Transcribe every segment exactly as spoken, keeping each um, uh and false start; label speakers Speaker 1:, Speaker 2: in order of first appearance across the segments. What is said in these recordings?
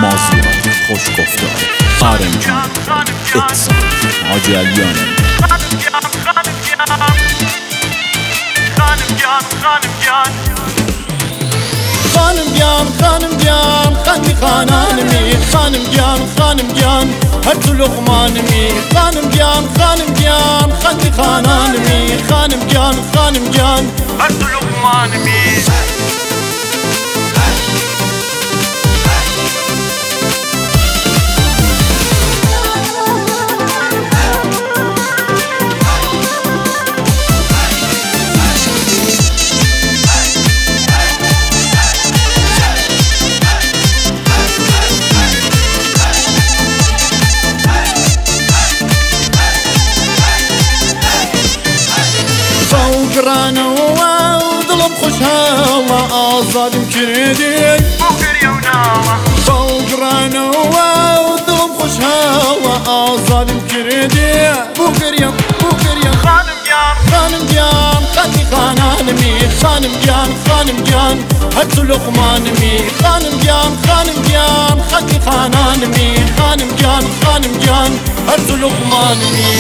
Speaker 1: مازیار خوشگفتار، خانم جان، احسان حاجی علیانه.
Speaker 2: خانم جان خانم جان خانم جان خانم جان
Speaker 3: خانم جان خانم جان خندی خانانمی خانم جان خانم جان هر تو لقمانمی خانم جان خانم جان خندی خانانمی خانم جان خانم جان
Speaker 2: هر تو لقمانمی.
Speaker 3: فوقرانا وظلم خوشهاله آزادم كردي
Speaker 2: بكر يا وناوة
Speaker 3: فوقرانا وظلم خوشهاله آزادم كردي بكر يا بكر يا
Speaker 2: خانم جان
Speaker 3: خانم جان خدي خانانمي خانم جان خانم جان هاتو لقمانمي خانم جان خانم جان خدي خانانمي خانم جان خانم جان هاتو لقمانمي.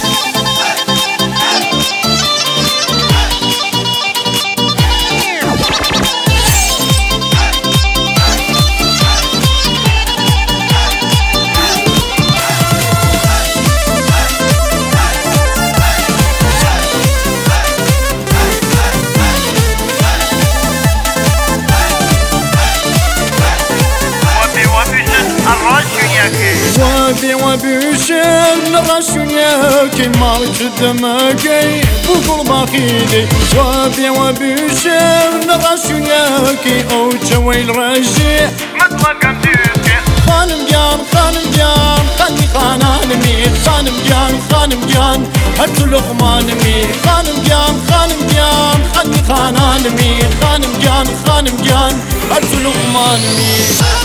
Speaker 3: وابي وابيشن راشونياكي مالك الدماكي بقول باخيدي وابي وابيشن راشونياكي او جويل راجي
Speaker 2: مطلقا ديوكي.
Speaker 3: خانم جان خانم جان خاني خانانمي خانم جان خانم جان هاتو لقمانمي خانم جان خانم جان خاني خانانمي خانم جان خانم جان هاتو لقمانمي.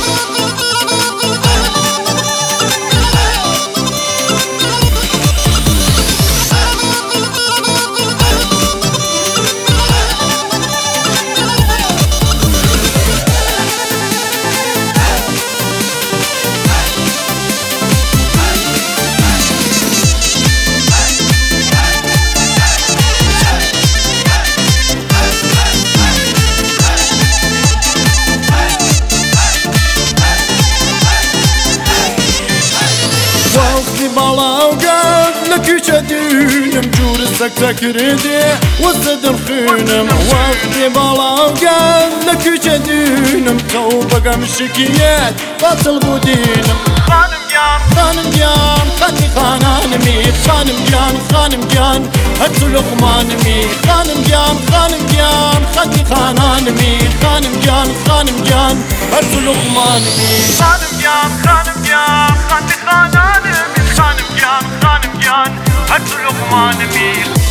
Speaker 3: بلاوقات لكيشة دينم جور السكتة كريدي وزد الخينم وقتي بلاوقات لكيشة دينم توبة مشكيات باطل بودينم
Speaker 2: خانم جان
Speaker 3: خانم جان خاني خانانمي خانم جان خانم جان هاتو لقمانمي خانم جان خانم جان خاني خانانمي خانم جان خانم جان هاتو لقمانمي.
Speaker 2: خانم جان خانم جان خانم خانانمي خانم جان خانم جان هاتو لقمانمي.